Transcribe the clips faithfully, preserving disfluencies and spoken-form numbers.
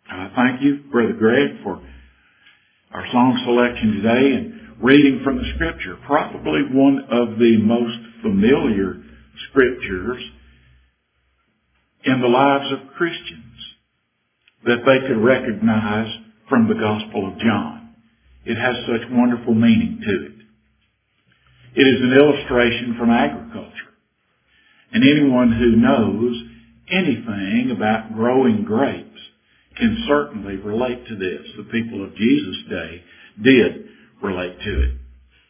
Uh, thank you, Brother Greg, for our song selection today and reading from the Scripture. Probably one of the most familiar Scriptures in the lives of Christians that they could recognize from the Gospel of John. It has such wonderful meaning to it. It is an illustration from agriculture. And anyone who knows anything about growing grapes can certainly relate to this. The people of Jesus' day did relate to it.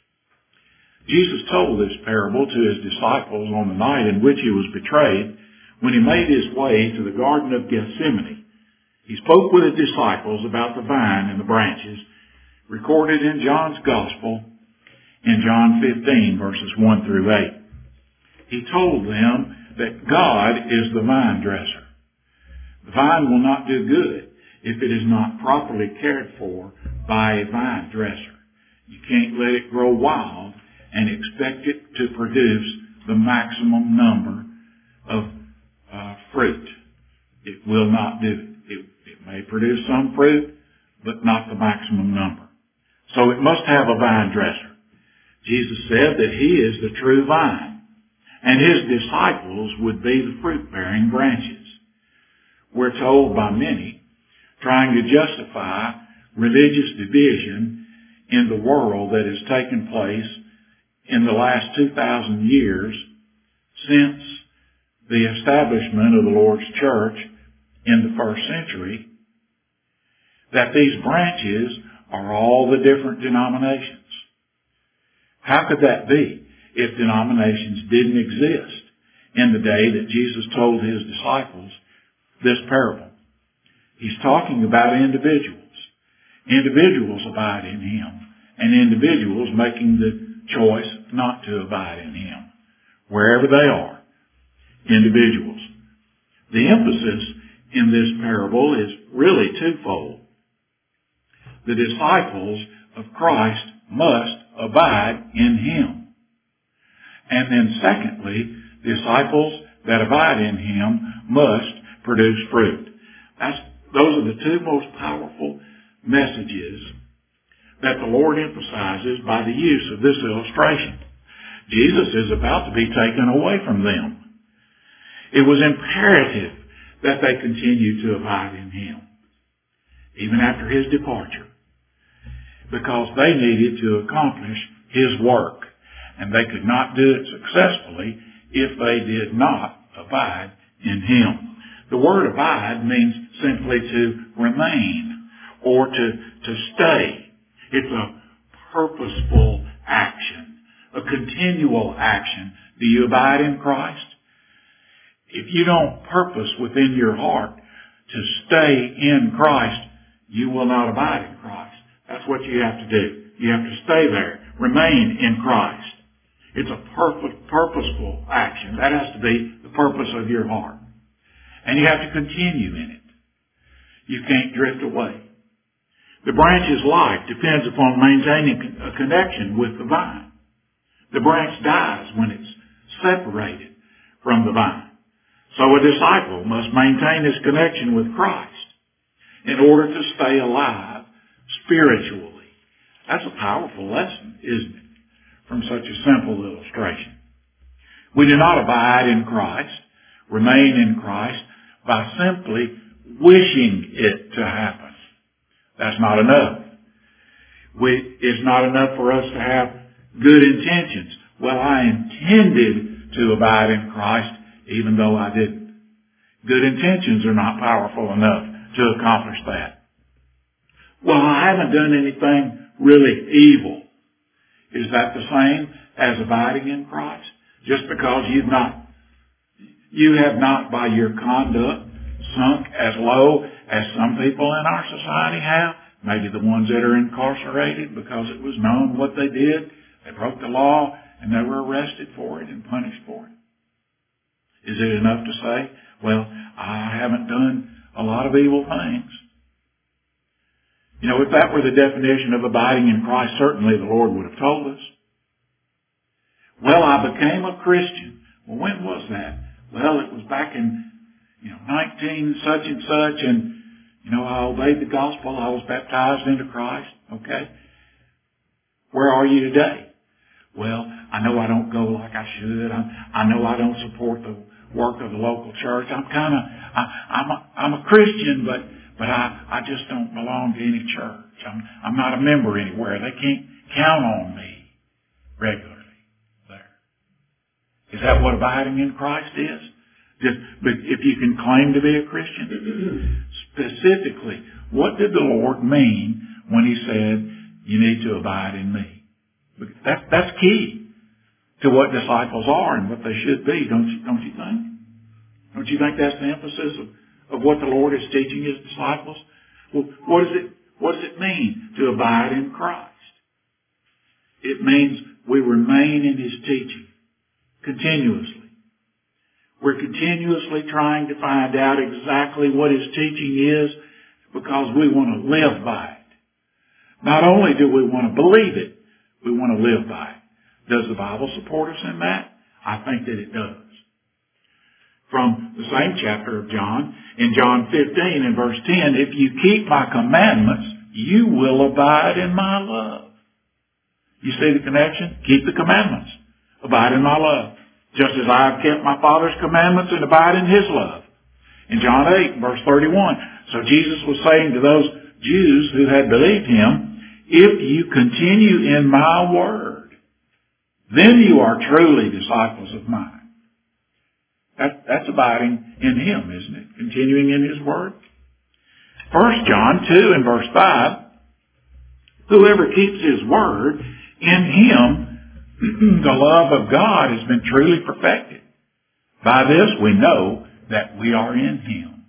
Jesus told this parable to his disciples on the night in which he was betrayed when he made his way to the Garden of Gethsemane. He spoke with his disciples about the vine and the branches, recorded in John's Gospel in John fifteen, verses one through eight. He told them that God is the vine dresser. The vine will not do good if it is not properly cared for by a vine dresser. You can't let it grow wild and expect it to produce the maximum number of uh, fruit. It will not do it. it. It may produce some fruit, but not the maximum number. So it must have a vine dresser. Jesus said that he is the true vine, and his disciples would be the fruit-bearing branches. We're told by many, trying to justify religious division in the world that has taken place in the last two thousand years since the establishment of the Lord's church in the first century, that these branches are all the different denominations. How could that be if denominations didn't exist in the day that Jesus told his disciples this parable? He's talking about individuals. Individuals abide in him, and individuals making the choice not to abide in him, wherever they are. Individuals. The emphasis in this parable is really twofold. The disciples of Christ must abide in him. And then secondly, disciples that abide in him must produce fruit. That's, those are the two most powerful messages that the Lord emphasizes by the use of this illustration. Jesus is about to be taken away from them. It was imperative that they continue to abide in him, even after his departure, because they needed to accomplish his work, and they could not do it successfully if they did not abide in him. The word abide means simply to remain or to, to stay. It's a purposeful action, a continual action. Do you abide in Christ? If you don't purpose within your heart to stay in Christ, you will not abide in Christ. That's what you have to do. You have to stay there. Remain in Christ. It's a perfect, purposeful action. That has to be the purpose of your heart. And you have to continue in it. You can't drift away. The branch's life depends upon maintaining a connection with the vine. The branch dies when it's separated from the vine. So a disciple must maintain his connection with Christ in order to stay alive spiritually. That's a powerful lesson, isn't it, from such a simple illustration. We do not abide in Christ, remain in Christ, by simply wishing it to happen. That's not enough. We, it's not enough for us to have good intentions. Well, I intended to abide in Christ even though I didn't. Good intentions are not powerful enough to accomplish that. Well, I haven't done anything really evil. Is that the same as abiding in Christ? Just because you've not, you have not by your conduct sunk as low as some people in our society have, maybe the ones that are incarcerated because it was known what they did. They broke the law and they were arrested for it and punished for it. Is it enough to say, well, I haven't done a lot of evil things? You know, if that were the definition of abiding in Christ, certainly the Lord would have told us. Well, I became a Christian. Well, when was that? Well, it was back in, you know, nineteen such and such, and, You know, I obeyed the gospel. I was baptized into Christ. Okay. Where are you today? Well, I know I don't go like I should. I, I know I don't support the work of the local church. I'm kind of, I'm a, I'm a Christian, but, but I, I just don't belong to any church. I'm, I'm not a member anywhere. They can't count on me regularly there. Is that what abiding in Christ is? Just, but if you can claim to be a Christian, specifically, what did the Lord mean when He said, you need to abide in me? That, that's key to what disciples are and what they should be, don't you, don't you think? Don't you think that's the emphasis of, of what the Lord is teaching His disciples? Well, what does it, what does it mean to abide in Christ? It means we remain in His teaching continuously. We're continuously trying to find out exactly what His teaching is because we want to live by it. Not only do we want to believe it, we want to live by it. Does the Bible support us in that? I think that it does. From the same chapter of John, in John fifteen and verse ten, if you keep my commandments, you will abide in my love. You see the connection? Keep the commandments. Abide in my love. Just as I have kept my Father's commandments and abide in His love. In John eight, verse thirty-one, so Jesus was saying to those Jews who had believed Him, if you continue in my word, then you are truly disciples of mine. That, that's abiding in Him, isn't it? Continuing in His word. First John two and verse five, whoever keeps His word, in Him the love of God has been truly perfected. By this we know that we are in Him.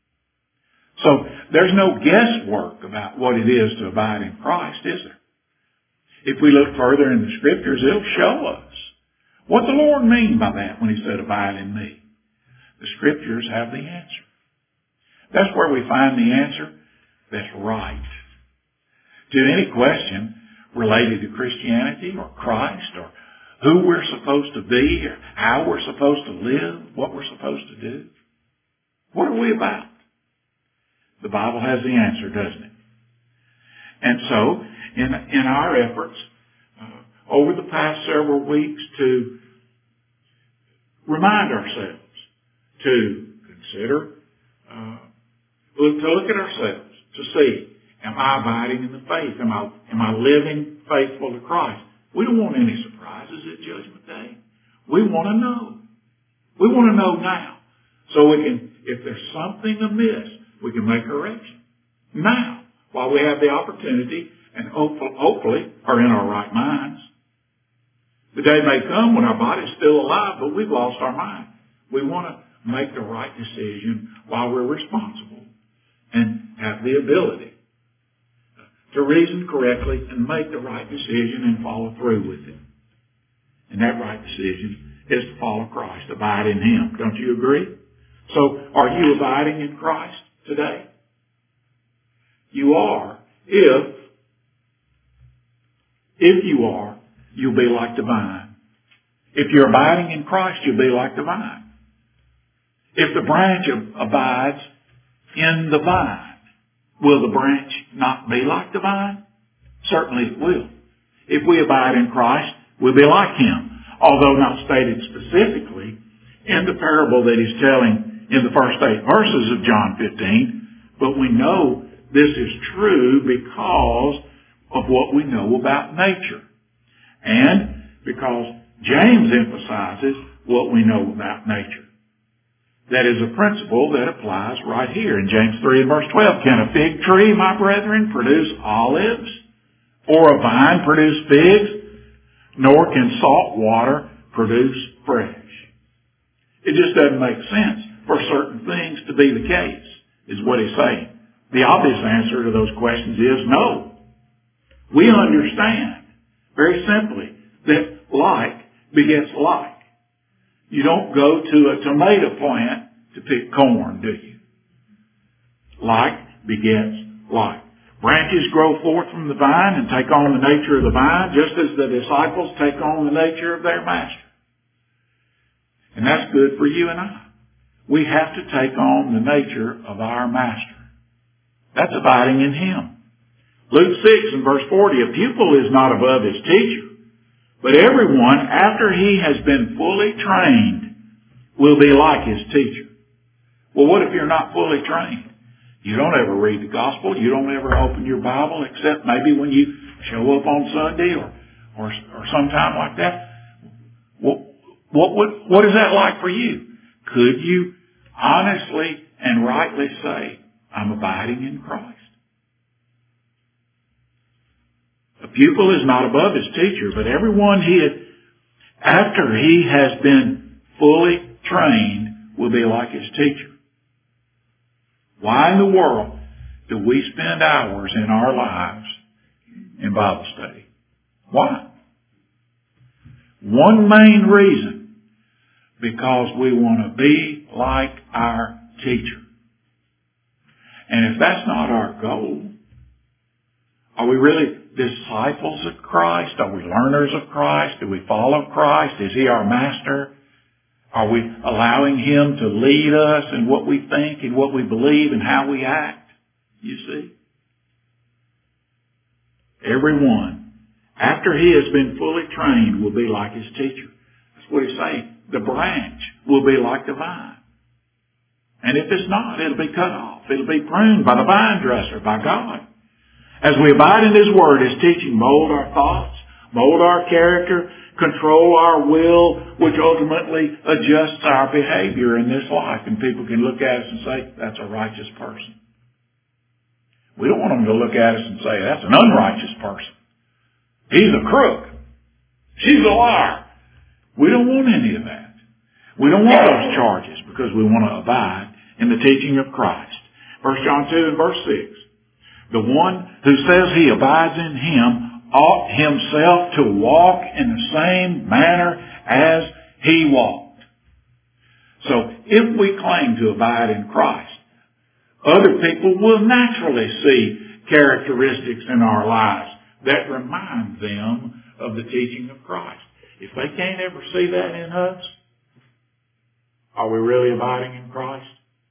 So there's no guesswork about what it is to abide in Christ, is there? If we look further in the Scriptures, it'll show us what the Lord mean by that when He said, abide in me. The Scriptures have the answer. That's where we find the answer that's right to any question related to Christianity or Christ or who we're supposed to be or how we're supposed to live, what we're supposed to do. What are we about? The Bible has the answer, doesn't it? And so, in, in our efforts uh, over the past several weeks to remind ourselves, to consider, uh, to look at ourselves, to see, am I abiding in the faith? Am I, am I living faithful to Christ? We don't want any surprises at Judgment Day. We want to know. We want to know now. So we can, if there's something amiss, we can make correction. Now, while we have the opportunity and hopefully are in our right minds. The day may come when our body's still alive, but we've lost our mind. We want to make the right decision while we're responsible and have the ability to reason correctly and make the right decision and follow through with it. And that right decision is to follow Christ, abide in Him. Don't you agree? So, are you abiding in Christ today? You are. If, if you are, you'll be like the vine. If you're abiding in Christ, you'll be like the vine. If the branch abides in the vine, will the branch not be like the vine? Certainly it will. If we abide in Christ, we'll be like Him. Although not stated specifically in the parable that He's telling in the first eight verses of John fifteen, but we know this is true because of what we know about nature. And because James emphasizes what we know about nature. That is a principle that applies right here in James three and verse twelve. Can a fig tree, my brethren, produce olives? Or a vine produce figs? Nor can salt water produce fresh. It just doesn't make sense for certain things to be the case, is what he's saying. The obvious answer to those questions is no. We understand, very simply, that like begets like. You don't go to a tomato plant to pick corn, do you? Like begets like. Branches grow forth from the vine and take on the nature of the vine, just as the disciples take on the nature of their master. And that's good for you and I. We have to take on the nature of our master. That's abiding in Him. Luke six and verse forty, a pupil is not above his teacher, but everyone, after he has been fully trained, will be like his teacher. Well, what if you're not fully trained? You don't ever read the gospel. You don't ever open your Bible except maybe when you show up on Sunday or, or, or sometime like that. What, what, what, what is that like for you? Could you honestly and rightly say, I'm abiding in Christ? A pupil is not above his teacher, but everyone he had, after he has been fully trained, will be like his teacher. Why in the world do we spend hours in our lives in Bible study? Why? One main reason, because we want to be like our teacher. And if that's not our goal, are we really disciples of Christ? Are we learners of Christ? Do we follow Christ? Is He our master? Are we allowing Him to lead us in what we think and what we believe and how we act? You see? Everyone, after he has been fully trained, will be like his teacher. That's what he's saying. The branch will be like the vine. And if it's not, it'll be cut off. It'll be pruned by the vine dresser, by God. As we abide in His Word, His teaching mold our thoughts, mold our character, control our will, which ultimately adjusts our behavior in this life. And people can look at us and say, that's a righteous person. We don't want them to look at us and say, that's an unrighteous person. He's a crook. She's a liar. We don't want any of that. We don't want those charges because we want to abide in the teaching of Christ. First John two and verse six. The one who says he abides in Him ought himself to walk in the same manner as He walked. So if we claim to abide in Christ, other people will naturally see characteristics in our lives that remind them of the teaching of Christ. If they can't ever see that in us, are we really abiding in Christ?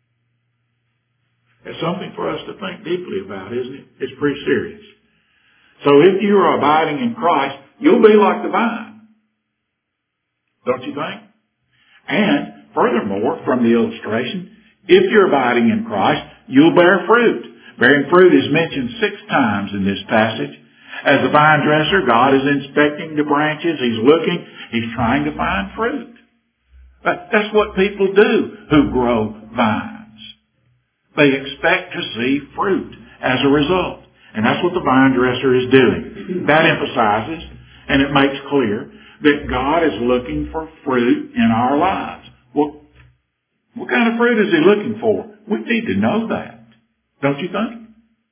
It's something for us to think deeply about, isn't it? It's pretty serious. So if you are abiding in Christ, you'll be like the vine. Don't you think? And furthermore, from the illustration, if you're abiding in Christ, you'll bear fruit. Bearing fruit is mentioned six times in this passage. As a vine dresser, God is inspecting the branches. He's looking. He's trying to find fruit. But that's what people do who grow vines. They expect to see fruit as a result. And that's what the vine dresser is doing. That emphasizes and it makes clear that God is looking for fruit in our lives. Well, what kind of fruit is He looking for? We need to know that. Don't you think?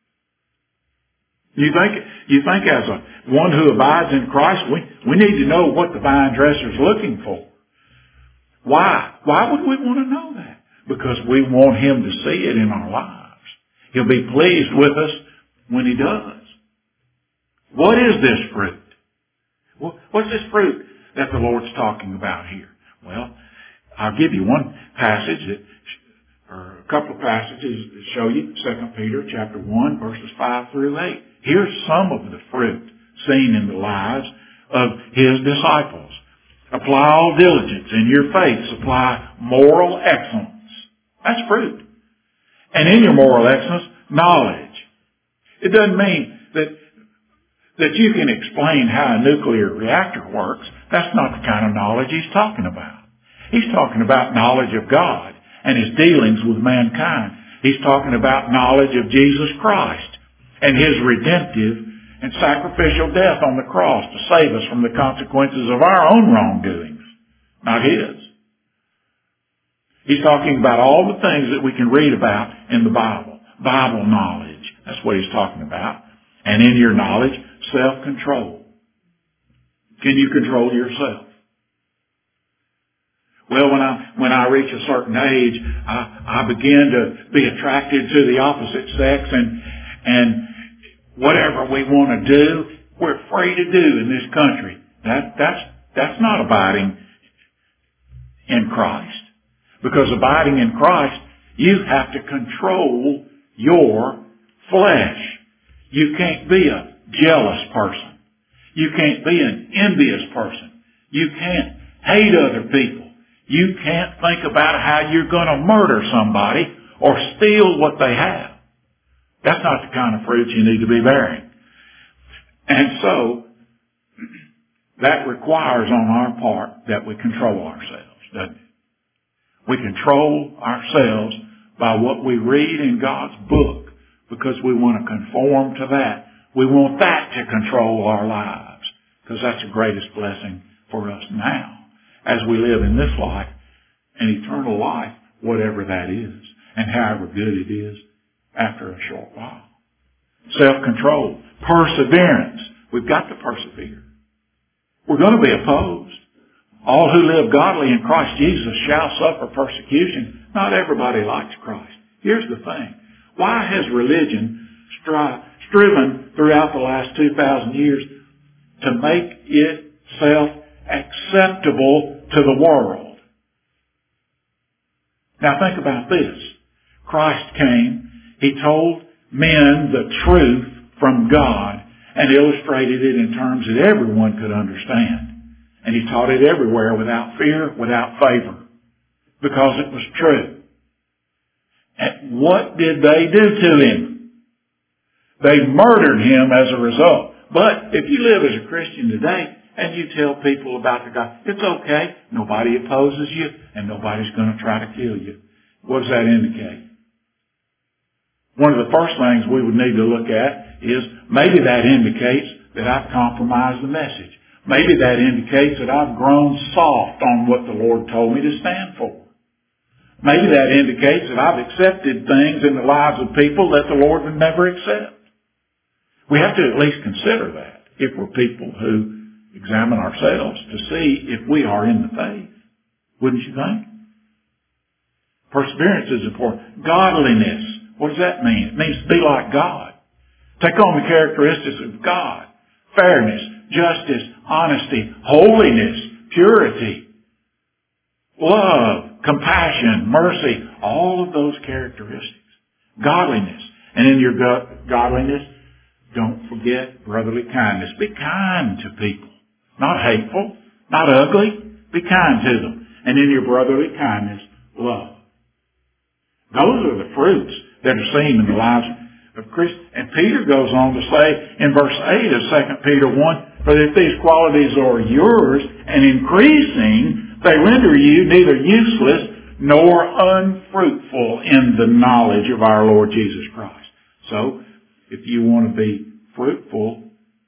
You think, you think as a one who abides in Christ, we, we need to know what the vine dresser is looking for. Why? Why would we want to know that? Because we want Him to see it in our lives. He'll be pleased with us when He does. What is this fruit? What's this fruit that the Lord's talking about here? Well, I'll give you one passage that, or a couple of passages that show you. Second Peter chapter one, verses five through eight. Here's some of the fruit seen in the lives of His disciples. Apply all diligence in your faith. Supply moral excellence. That's fruit. And in your moral excellence, knowledge. It doesn't mean that that you can explain how a nuclear reactor works. That's not the kind of knowledge He's talking about. He's talking about knowledge of God and His dealings with mankind. He's talking about knowledge of Jesus Christ and His redemptive and sacrificial death on the cross to save us from the consequences of our own wrongdoings, not His. He's talking about all the things that we can read about in the Bible. Bible knowledge. That's what He's talking about. And in your knowledge, self-control. Can you control yourself? Well, when I, when I reach a certain age, I, I begin to be attracted to the opposite sex and, and whatever we want to do, we're free to do in this country. That, that's, that's not abiding in Christ. Because abiding in Christ, you have to control your flesh. You can't be a jealous person. You can't be an envious person. You can't hate other people. You can't think about how you're going to murder somebody or steal what they have. That's not the kind of fruit you need to be bearing. And so, that requires on our part that we control ourselves, doesn't it? We control ourselves by what we read in God's book because we want to conform to that. We want that to control our lives because that's the greatest blessing for us now as we live in this life and eternal life, whatever that is and however good it is after a short while. Self-control, perseverance. We've got to persevere. We're going to be opposed. All who live godly in Christ Jesus shall suffer persecution. Not everybody likes Christ. Here's the thing. Why has religion stri- striven throughout the last two thousand years to make itself acceptable to the world? Now think about this. Christ came. He told men the truth from God and illustrated it in terms that everyone could understand. And he taught it everywhere without fear, without favor, because it was true. And what did they do to him? They murdered him as a result. But if you live as a Christian today and you tell people about the God, it's okay. Nobody opposes you and nobody's going to try to kill you. What does that indicate? One of the first things we would need to look at is maybe that indicates that I've compromised the message. Maybe that indicates that I've grown soft on what the Lord told me to stand for. Maybe that indicates that I've accepted things in the lives of people that the Lord would never accept. We have to at least consider that if we're people who examine ourselves to see if we are in the faith. Wouldn't you think? Perseverance is important. Godliness. What does that mean? It means to be like God. Take on the characteristics of God. Fairness, justice, honesty, holiness, purity, love, compassion, mercy, all of those characteristics. Godliness. And in your godliness, don't forget brotherly kindness. Be kind to people. Not hateful, not ugly. Be kind to them. And in your brotherly kindness, love. Those are the fruits that are seen in the lives of Christians. And Peter goes on to say in verse eight of Second Peter one, for if these qualities are yours and increasing, they render you neither useless nor unfruitful in the knowledge of our Lord Jesus Christ. So, if you want to be fruitful,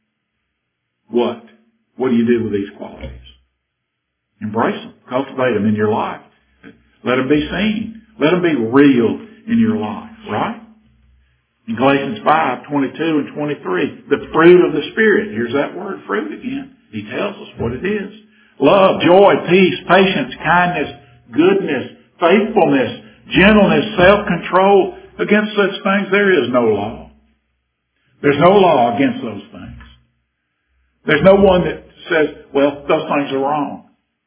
what? What do you do with these qualities? Embrace them. Cultivate them in your life. Let them be seen. Let them be real in your life, right? In Galatians five, twenty-two and twenty-three, the fruit of the Spirit. Here's that word, fruit again. He tells us what it is. Love, joy, peace, patience, kindness, goodness, faithfulness, gentleness, self-control. Against such things there is no law. There's no law against those things. There's no one that says, well, those things are wrong.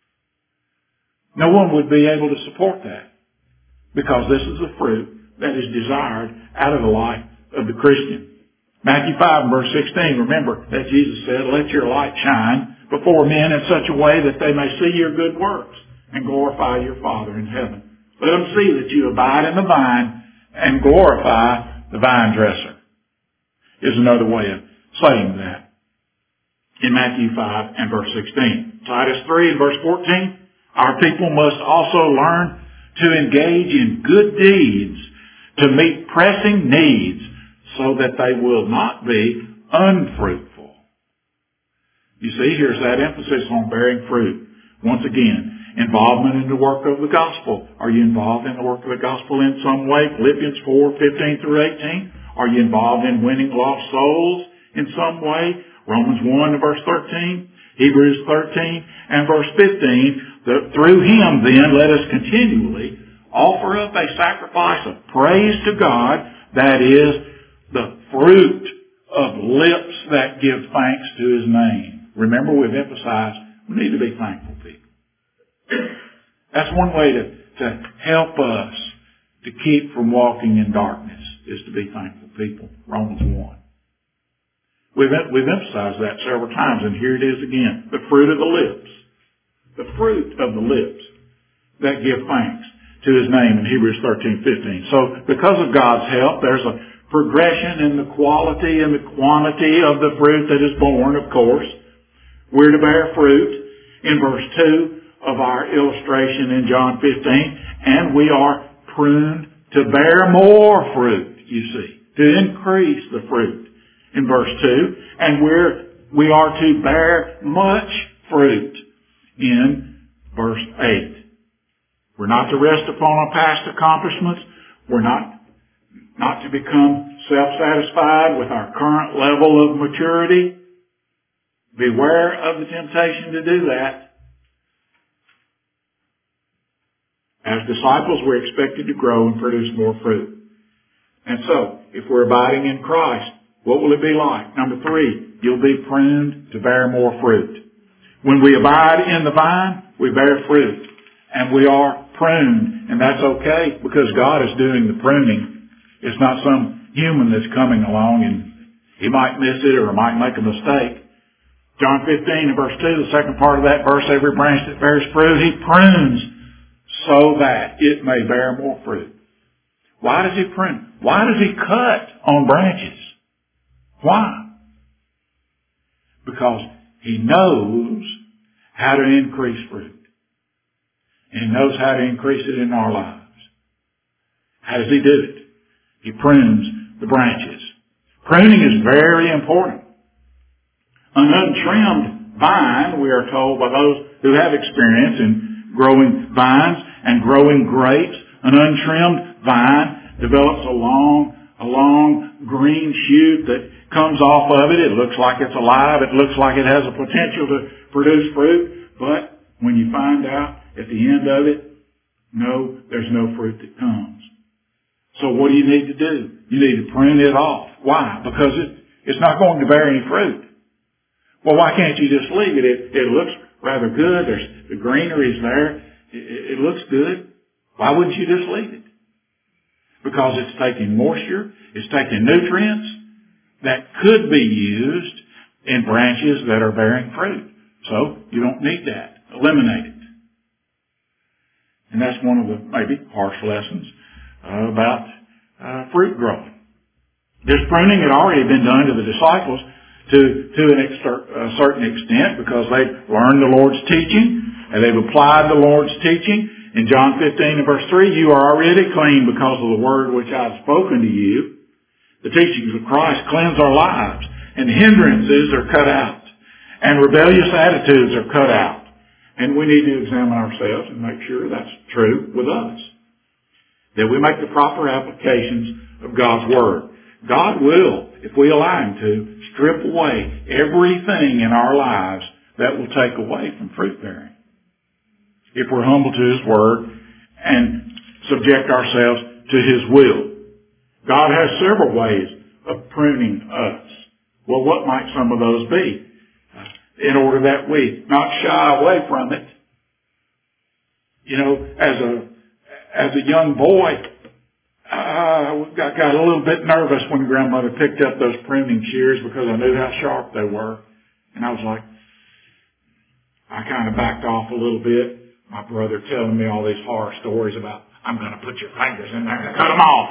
No one would be able to support that because this is a fruit that is desired out of the life of the Christian. Matthew five verse sixteen, remember that Jesus said, let your light shine before men in such a way that they may see your good works and glorify your Father in heaven. Let them see that you abide in the vine and glorify the vine dresser. Is another way of saying that. In Matthew five and verse sixteen. Titus three and verse fourteen, our people must also learn to engage in good deeds to meet pressing needs so that they will not be unfruitful. You see, here's that emphasis on bearing fruit. Once again, involvement in the work of the gospel. Are you involved in the work of the gospel in some way? Philippians four, fifteen through eighteen. Are you involved in winning lost souls in some way? Romans one verse thirteen. Hebrews thirteen and verse fifteen. The, through him then let us continually offer up a sacrifice of praise to God, that is the fruit of lips that give thanks to his name. Remember, we've emphasized we need to be thankful people. That's one way to, to help us to keep from walking in darkness. is to be thankful people. Romans one. We've, we've emphasized that several times, and here it is again. The fruit of the lips. The fruit of the lips that give thanks to His name in Hebrews thirteen fifteen. So because of God's help, there's a progression in the quality and the quantity of the fruit that is born, of course. We're to bear fruit in verse two of our illustration in John fifteen, and we are pruned to bear more fruit, you see, to increase the fruit in verse two, and we're, we are to bear much fruit in verse eight. We're not to rest upon our past accomplishments. We're not, not to become self-satisfied with our current level of maturity. Beware of the temptation to do that. As disciples, we're expected to grow and produce more fruit. And so, if we're abiding in Christ, what will it be like? Number three, you'll be pruned to bear more fruit. When we abide in the vine, we bear fruit. And we are pruned. And that's okay because God is doing the pruning. It's not some human that's coming along and he might miss it or might make a mistake. John fifteen and verse two, the second part of that verse, every branch that bears fruit, He prunes so that it may bear more fruit. Why does He prune? Why does He cut on branches? Why? Because He knows how to increase fruit. And He knows how to increase it in our lives. How does He do it? He prunes the branches. Pruning is very important. An untrimmed vine, we are told by those who have experience in growing vines and growing grapes, an untrimmed vine develops a long, a long green shoot that comes off of it. It looks like it's alive. It looks like it has a potential to produce fruit. But when you find out at the end of it, no, there's no fruit that comes. So what do you need to do? You need to prune it off. Why? Because it, it's not going to bear any fruit. Well, why can't you just leave it? It, it looks rather good. There's, the greenery is there. It, it looks good. Why wouldn't you just leave it? Because it's taking moisture. It's taking nutrients that could be used in branches that are bearing fruit. So you don't need that. Eliminate it. And that's one of the maybe harsh lessons uh, about uh, fruit growing. This pruning had already been done to the disciples to, to an exter- a certain extent because they've learned the Lord's teaching and they've applied the Lord's teaching. In John fifteen and verse three, you are already clean because of the word which I have spoken to you. The teachings of Christ cleanse our lives, and hindrances are cut out, and rebellious attitudes are cut out. And we need to examine ourselves and make sure that's true with us. That we make the proper applications of God's Word. God will, if we allow Him to, strip away everything in our lives that will take away from fruit bearing. If we're humble to His Word and subject ourselves to His will. God has several ways of pruning us. Well, what might some of those be? In order that we not shy away from it. You know, as a as a young boy, I got, got a little bit nervous when Grandmother picked up those pruning shears because I knew how sharp they were. And I was like, I kind of backed off a little bit. My brother telling me all these horror stories about, I'm going to put your fingers in there and cut them off.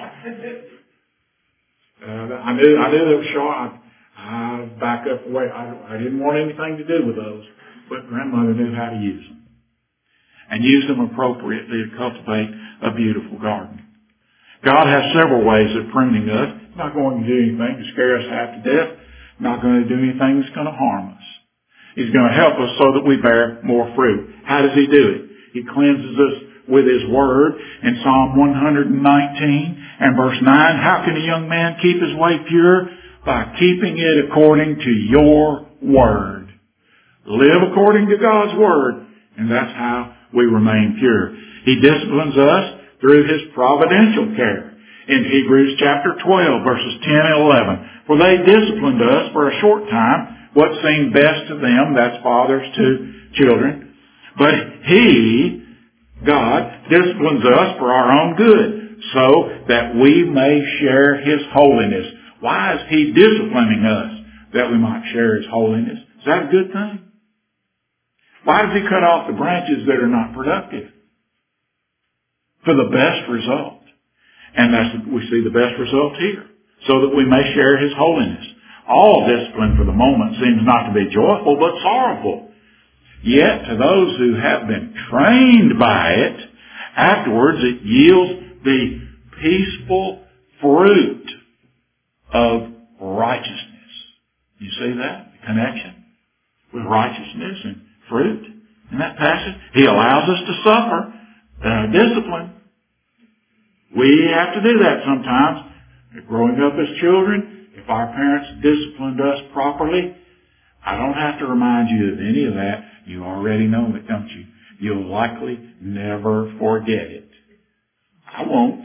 uh, I knew I knew they were sharp. I back up away. I, I didn't want anything to do with those, but Grandmother knew how to use them. And use them appropriately to cultivate a beautiful garden. God has several ways of pruning us. He's not going to do anything to scare us half to death. Not going to do anything that's going to harm us. He's going to help us so that we bear more fruit. How does He do it? He cleanses us with His Word. In Psalm one nineteen and verse nine, how can a young man keep his way pure? By keeping it according to your Word. Live according to God's Word, and that's how we remain pure. He disciplines us through His providential care. In Hebrews chapter twelve, verses ten and eleven, for they disciplined us for a short time, what seemed best to them, that's fathers to children. But He, God, disciplines us for our own good, so that we may share His holiness. Why is He disciplining us? That we might share His holiness. Is that a good thing? Why does He cut off the branches that are not productive? For the best result. And that's, we see the best result here. So that we may share His holiness. All discipline for the moment seems not to be joyful, but sorrowful. Yet to those who have been trained by it, afterwards it yields the peaceful fruit of righteousness. You see that? The connection with righteousness and fruit in that passage. He allows us to suffer uh, discipline. We have to do that sometimes. Growing up as children, if our parents disciplined us properly, I don't have to remind you of any of that. You already know it, don't you? You'll likely never forget it. I won't.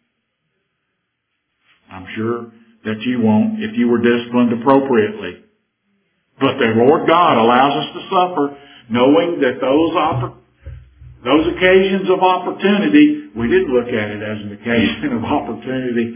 I'm sure that you won't if you were disciplined appropriately. But the Lord God allows us to suffer knowing that those oppor- those occasions of opportunity, we did look at it as an occasion of opportunity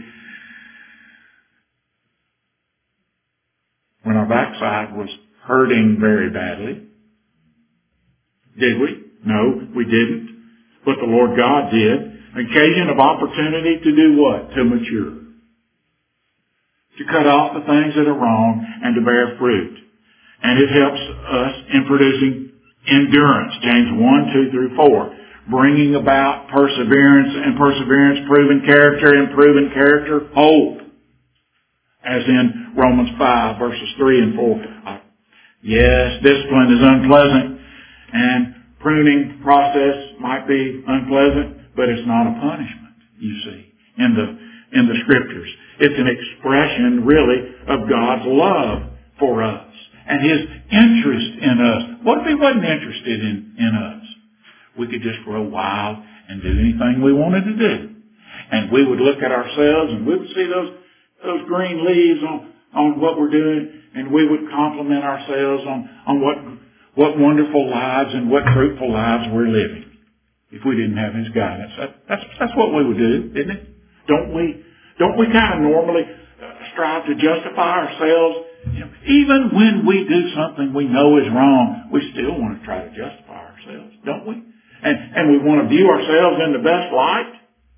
when our backside was hurting very badly. Did we? No, we didn't. But the Lord God did. An occasion of opportunity to do what? To mature. To cut off the things that are wrong and to bear fruit. And it helps us in producing endurance. James one, two through four. Bringing about perseverance, and perseverance proven character, and proven character hope. As in Romans five verses three and four. Yes, discipline is unpleasant, and pruning process might be unpleasant, but it's not a punishment, you see, in the in the Scriptures. It's an expression, really, of God's love for us and His interest in us. What if He wasn't interested in, in us? We could just grow wild and do anything we wanted to do. And we would look at ourselves and we would see those those green leaves on, on what we're doing, and we would compliment ourselves on, on what what wonderful lives and what fruitful lives we're living. If we didn't have His guidance. That, that's that's what we would do, isn't it? Don't we don't we kind of normally strive to justify ourselves? You know, even when we do something we know is wrong, we still want to try to justify ourselves, don't we? And and we want to view ourselves in the best light.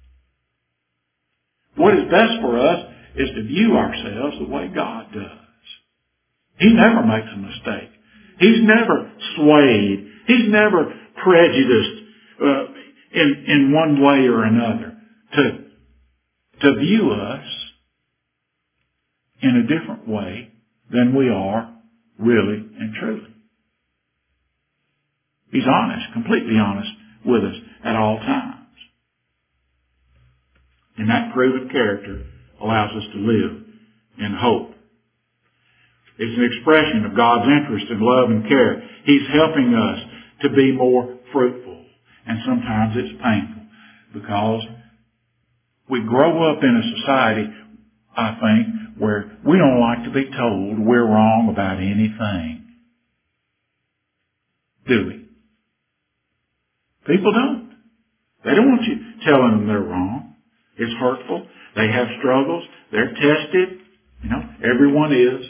What is best for us is to view ourselves the way God does. He never makes a mistake. He's never swayed. He's never prejudiced uh, in in one way or another to to view us in a different way than we are really and truly. He's honest, completely honest with us at all times. And that proven character allows us to live in hope. It's an expression of God's interest and love and care. He's helping us to be more fruitful. And sometimes it's painful because we grow up in a society, I think, where we don't like to be told we're wrong about anything. Do we? People don't. They don't want you telling them they're wrong. It's hurtful. They have struggles. They're tested. You know, everyone is.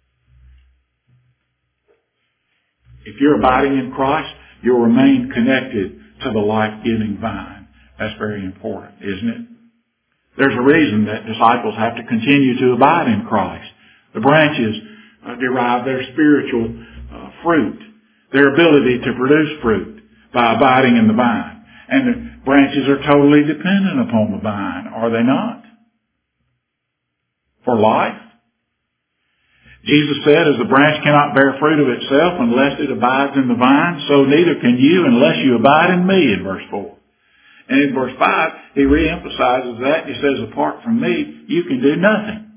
If you're abiding in Christ, you'll remain connected to the life-giving vine. That's very important, isn't it? There's a reason that disciples have to continue to abide in Christ. The branches uh, derive their spiritual uh, fruit, their ability to produce fruit by abiding in the vine. And the branches are totally dependent upon the vine, are they not? For life. Jesus said, as the branch cannot bear fruit of itself unless it abides in the vine, so neither can you unless you abide in me, in verse four. And in verse five, he reemphasizes that. He says, apart from me, you can do nothing.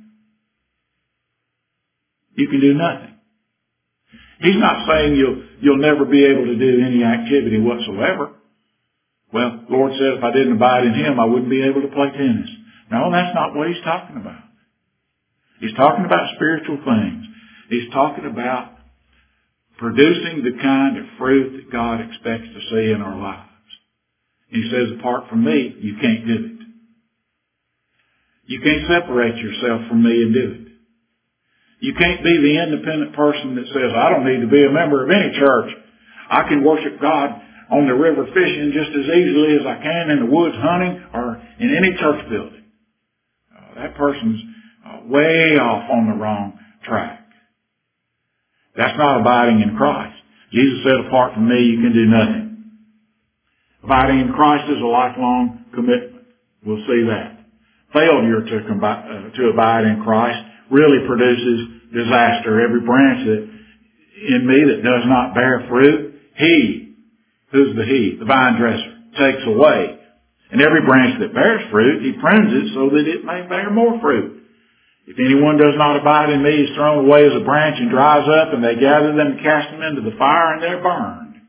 You can do nothing. He's not saying you'll, you'll never be able to do any activity whatsoever. Well, the Lord said if I didn't abide in Him, I wouldn't be able to play tennis. No, that's not what He's talking about. He's talking about spiritual things. He's talking about producing the kind of fruit that God expects to see in our lives. He says, apart from me, you can't do it. You can't separate yourself from me and do it. You can't be the independent person that says, I don't need to be a member of any church. I can worship God on the river fishing just as easily as I can in the woods hunting or in any church building. Uh, that person's uh, way off on the wrong track. That's not abiding in Christ. Jesus said, apart from me, you can do nothing. Abiding in Christ is a lifelong commitment. We'll see that. Failure to, combi- uh, to abide in Christ really produces disaster. Every branch that in me that does not bear fruit, He, who's the He? The vine dresser, takes away. And every branch that bears fruit, He prunes it so that it may bear more fruit. If anyone does not abide in me, he's thrown away as a branch and dries up, and they gather them and cast them into the fire, and they're burned.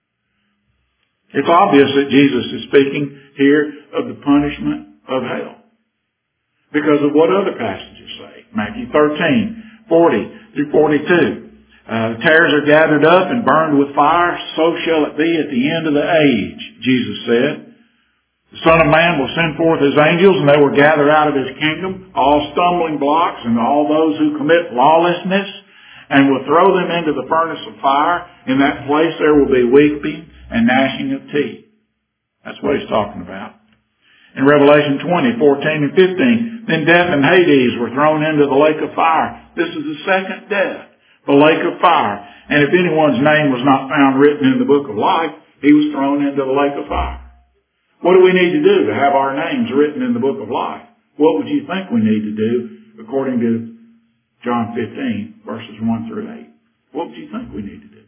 It's obvious that Jesus is speaking here of the punishment of hell, because of what other passages say. Matthew thirteen, forty through forty-two. Uh, the tares are gathered up and burned with fire, so shall it be at the end of the age, Jesus said. The Son of Man will send forth His angels, and they will gather out of His kingdom all stumbling blocks and all those who commit lawlessness, and will throw them into the furnace of fire. In that place there will be weeping and gnashing of teeth. That's what He's talking about. In Revelation twenty, fourteen and fifteen, then death and Hades were thrown into the lake of fire. This is the second death, the lake of fire. And if anyone's name was not found written in the book of life, he was thrown into the lake of fire. What do we need to do to have our names written in the book of life? What would you think we need to do according to John fifteen, verses one through eight? What would you think we need to do?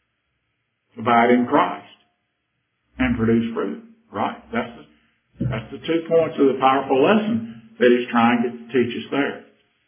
Abide in Christ and produce fruit, right? That's the, that's the two points of the powerful lesson that He's trying to teach us there.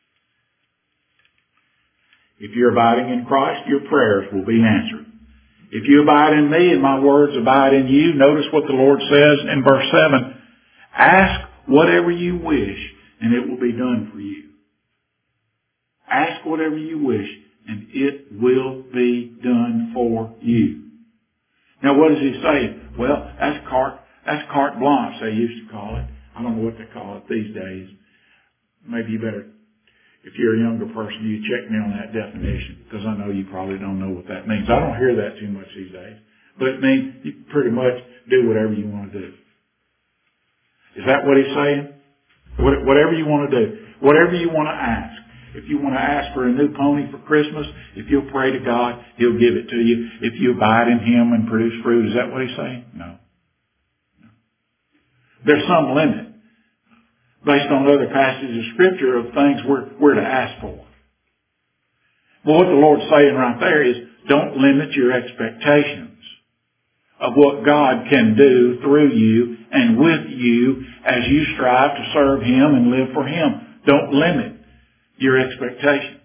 If you're abiding in Christ, your prayers will be answered. If you abide in me and my words abide in you, notice what the Lord says in verse seven. Ask whatever you wish, and it will be done for you. Ask whatever you wish, and it will be done for you. Now what does He say? Well, that's carte, that's carte blanche, they used to call it. I don't know what they call it these days. Maybe you better, if you're a younger person, you check me on that definition, because I know you probably don't know what that means. I don't hear that too much these days. But it means you pretty much do whatever you want to do. Is that what He's saying? Whatever you want to do. Whatever you want to ask. If you want to ask for a new pony for Christmas, if you'll pray to God, He'll give it to you. If you abide in Him and produce fruit, is that what He's saying? No. no. There's some limit, based on other passages of Scripture, of things we're, we're to ask for. Well, what the Lord's saying right there is, don't limit your expectations of what God can do through you and with you as you strive to serve Him and live for Him. Don't limit your expectations.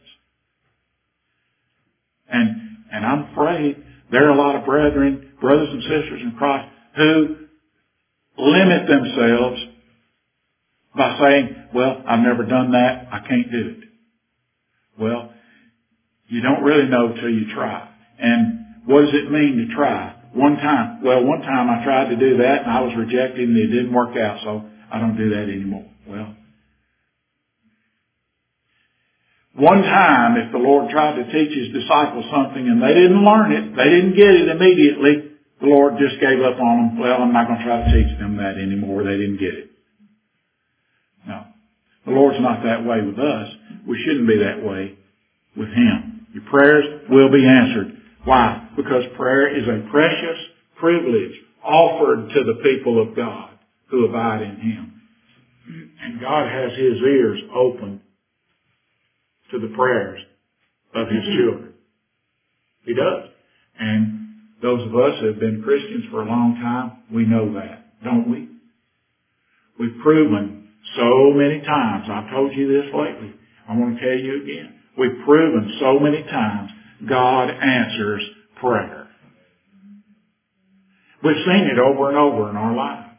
And, and I'm afraid there are a lot of brethren, brothers and sisters in Christ, who limit themselves by saying, well, I've never done that, I can't do it. Well, you don't really know till you try. And what does it mean to try? One time, well, one time I tried to do that and I was rejected and it didn't work out, so I don't do that anymore. Well, one time if the Lord tried to teach His disciples something and they didn't learn it, they didn't get it immediately, the Lord just gave up on them. Well, I'm not going to try to teach them that anymore. They didn't get it. No. The Lord's not that way with us. We shouldn't be that way with Him. Your prayers will be answered. Why? Because prayer is a precious privilege offered to the people of God who abide in Him. And God has His ears open to the prayers of His children. He does. And those of us who have been Christians for a long time, we know that, don't we? We've proven so many times, I've told you this lately, I want to tell you again, we've proven so many times God answers prayer. We've seen it over and over in our lives.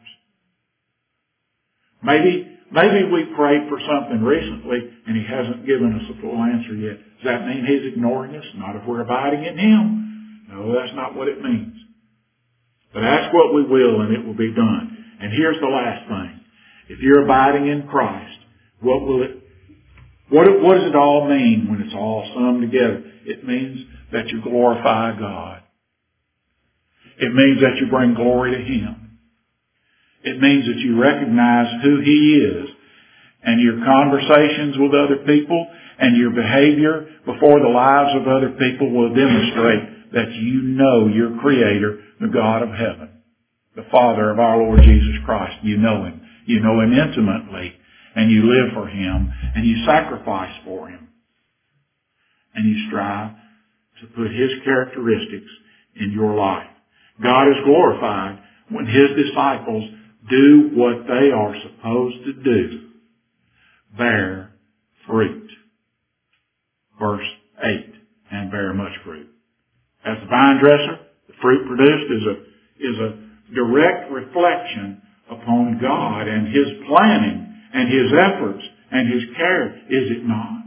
Maybe, maybe we prayed for something recently and He hasn't given us a full answer yet. Does that mean He's ignoring us? Not if we're abiding in Him. No, that's not what it means. But ask what we will and it will be done. And here's the last thing. If you're abiding in Christ, What will it, what, what does it all mean when it's all summed together? It means that you glorify God. It means that you bring glory to Him. It means that you recognize who He is, and your conversations with other people and your behavior before the lives of other people will demonstrate that you know your Creator, the God of heaven, the Father of our Lord Jesus Christ. You know Him. You know Him intimately, and you live for Him, and you sacrifice for Him, and you strive to put His characteristics in your life. God is glorified when His disciples do what they are supposed to do. Bear fruit. Verse eight, and bear much fruit. As the vine dresser, the fruit produced is a, is a direct reflection upon God and His planning and His efforts and His care, is it not?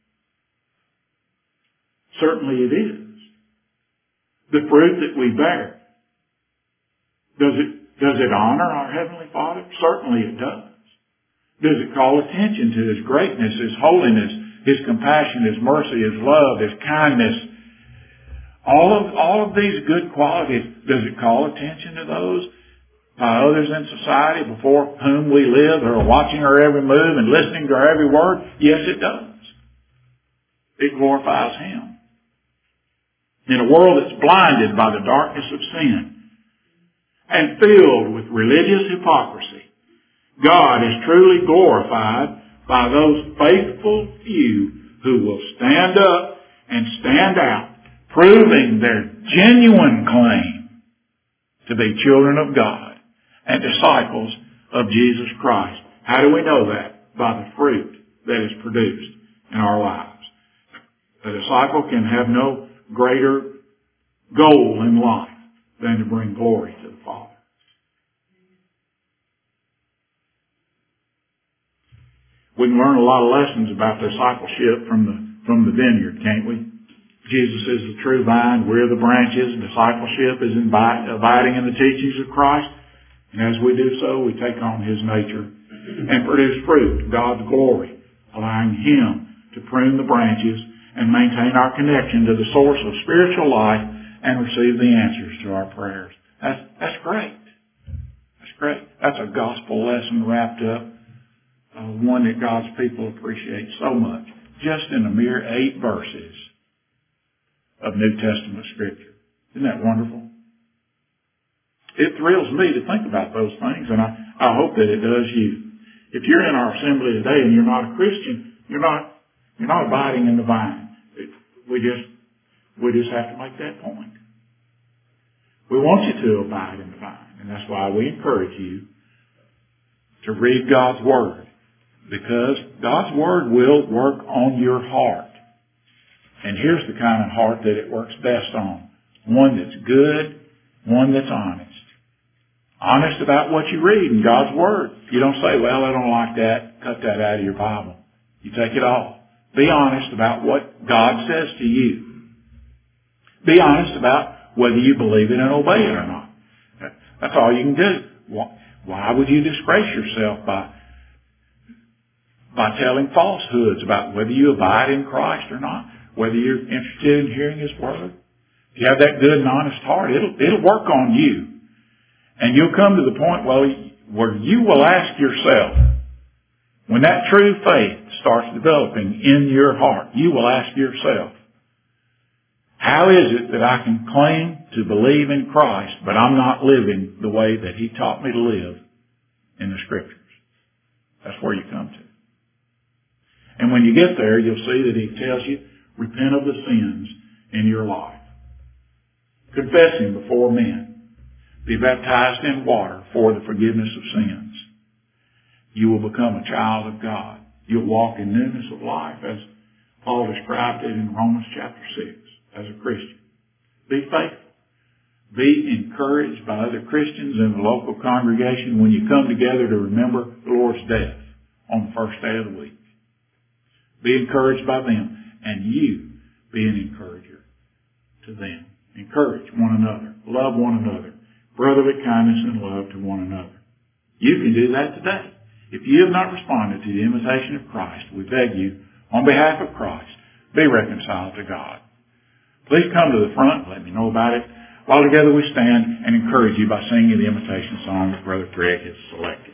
Certainly it is. The fruit that we bear, does it, does it honor our Heavenly Father? Certainly it does. Does it call attention to His greatness, His holiness, His compassion, His mercy, His love, His kindness? All of, all of these good qualities, does it call attention to those by others in society before whom we live, who are watching our every move and listening to our every word? Yes, it does. It glorifies Him. In a world that's blinded by the darkness of sin and filled with religious hypocrisy, God is truly glorified by those faithful few who will stand up and stand out, proving their genuine claim to be children of God and disciples of Jesus Christ. How do we know that? By the fruit that is produced in our lives. A disciple can have no greater goal in life than to bring glory to the Father. We can learn a lot of lessons about discipleship from the, from the vineyard, can't we? Jesus is the true vine. We're the branches. Discipleship is abiding in the teachings of Christ. And as we do so, we take on His nature and produce fruit, God's glory, allowing Him to prune the branches and maintain our connection to the source of spiritual life and receive the answers to our prayers. That's, that's great. That's great. That's a gospel lesson wrapped up. Uh, one that God's people appreciate so much, just in a mere eight verses of New Testament Scripture. Isn't that wonderful? It thrills me to think about those things, and I, I hope that it does you. If you're in our assembly today and you're not a Christian, you're not you're not abiding in the vine. It, we just we just have to make that point. We want you to abide in the vine, and that's why we encourage you to read God's Word. Because God's Word will work on your heart. And here's the kind of heart that it works best on. One that's good, one that's honest. Honest about what you read in God's Word. You don't say, well, I don't like that. Cut that out of your Bible. You take it off. Be honest about what God says to you. Be honest about whether you believe it and obey it or not. That's all you can do. Why would you disgrace yourself by by telling falsehoods about whether you abide in Christ or not, whether you're interested in hearing His Word? If you have that good and honest heart, it'll, it'll work on you. And you'll come to the point well, where you will ask yourself, when that true faith starts developing in your heart, you will ask yourself, how is it that I can claim to believe in Christ, but I'm not living the way that He taught me to live in the Scriptures? That's where you come to. And when you get there, you'll see that He tells you, repent of the sins in your life. Confess Him before men. Be baptized in water for the forgiveness of sins. You will become a child of God. You'll walk in newness of life as Paul described it in Romans chapter six as a Christian. Be faithful. Be encouraged by other Christians in the local congregation when you come together to remember the Lord's death on the first day of the week. Be encouraged by them, and you be an encourager to them. Encourage one another. Love one another. Brotherly kindness and love to one another. You can do that today. If you have not responded to the invitation of Christ, we beg you, on behalf of Christ, be reconciled to God. Please come to the front and let me know about it. While together we stand and encourage you by singing the invitation song that Brother Greg has selected.